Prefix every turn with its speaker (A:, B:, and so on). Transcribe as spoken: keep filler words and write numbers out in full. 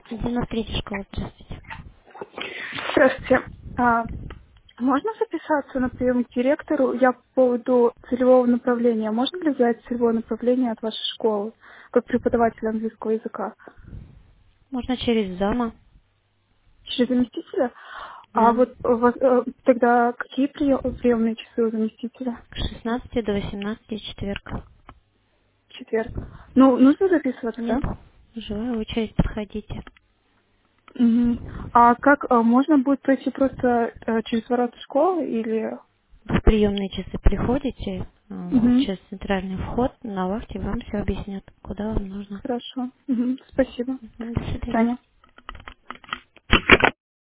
A: девяносто третья школа, здравствуйте.
B: Здравствуйте. А, можно записаться на прием к директору? Я по поводу целевого направления. Можно ли взять целевое направление от вашей школы, как преподаватель английского языка?
A: Можно через зама.
B: Через заместителя? А
A: Да.
B: вот у вас, э, тогда какие прием- приемные часы у заместителя?
A: С шестнадцати до восемнадцати четверг.
B: В четверг. Ну, нужно записываться, да?
A: Нет. Живая очередь, подходите.
B: Мгм. А как э, можно будет пройти просто э, через ворота школы или...
A: В приемные часы приходите, э,
B: Мгм.
A: через центральный вход, на вахте вам все объяснят, куда вам нужно.
B: Хорошо. Мгм. Спасибо.
A: Мгм, до
B: До
A: свидания.
B: свидания.